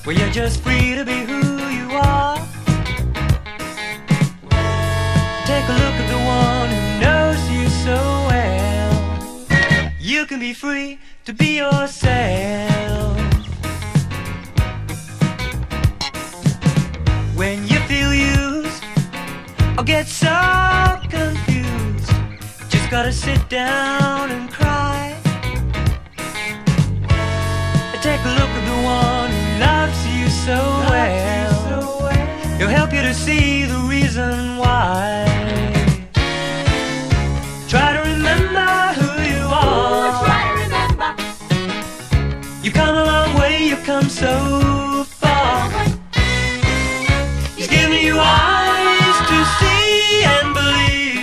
Well, you're just free to be who you are. Take a look at the one who knows you so well. You can be free to be yourself. When you feel used or get so confused, just gotta sit down and cry. Take a look at the one who loves you so well. He'll help you to see the reason why. Try to remember who you are. Try to remember. You've come a long way, you've come so far. He's giving you eyes to see and believe.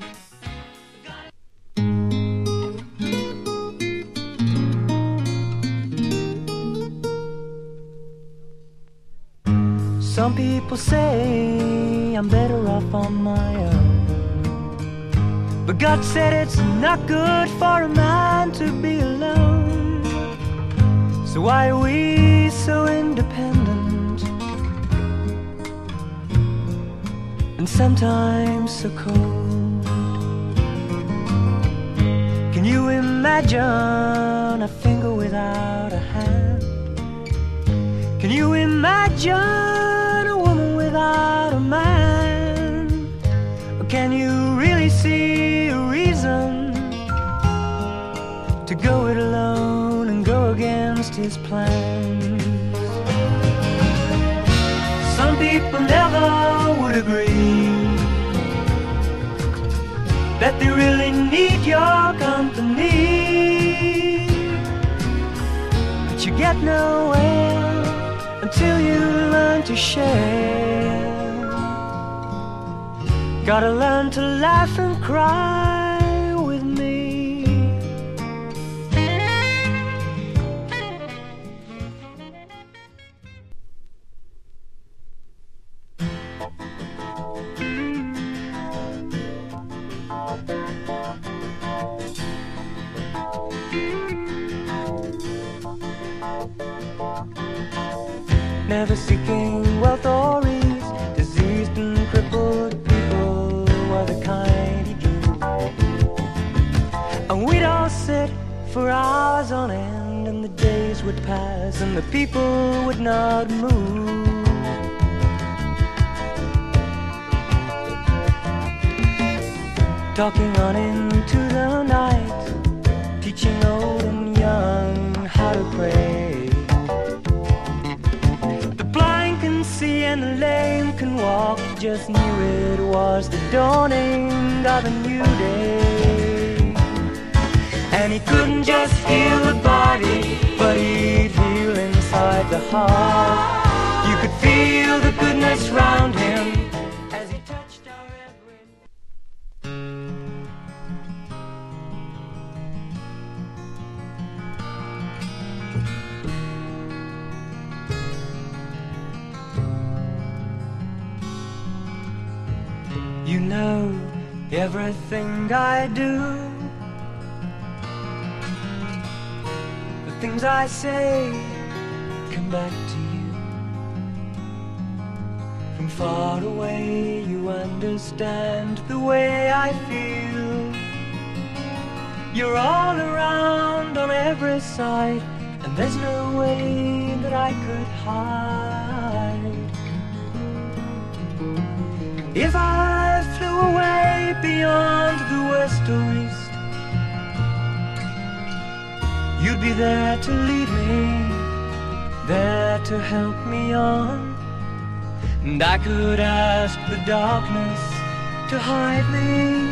Some people say I'm better off on my own, but God said it's not good for a man to be alone. So why are we so independent and sometimes so cold? Can you imagine a finger without a hand? Can you imagine a woman without a man? Or can you really see a reason to go it alone and go against his plans? Some people never would agree that they really need your company, but you get nowhere until you learn to share. Gotta learn to laugh and cry with me. Never seeking wealth or ease, diseased and crippled people were the kind he drew. And we'd all sit for hours on end, and the days would pass and the people would not move. Talking on into the night, teaching old and young how to pray. See, and the lame can walk, just knew it was the dawning of a new day. And he couldn't just heal the body, but he'd heal inside the heart. You could feel the goodness round him as he touched our every... You know everything I do, the things I say come back to you. From far away you understand the way I feel. You're all around on every side, and there's no way that I could hide. If I flew away beyond the west or east, you'd be there to lead me, there to help me on. And I could ask the darkness to hide me,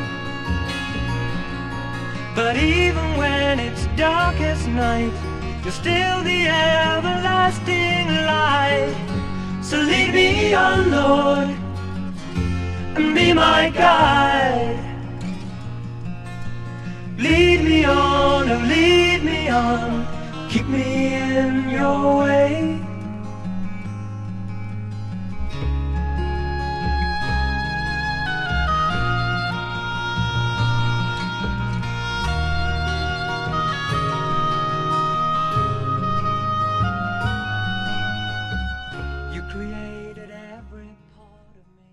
but even when it's darkest night, you're still the everlasting light. So lead me on, Lord, and be my guide. Lead me on, oh lead me on, keep me in your way.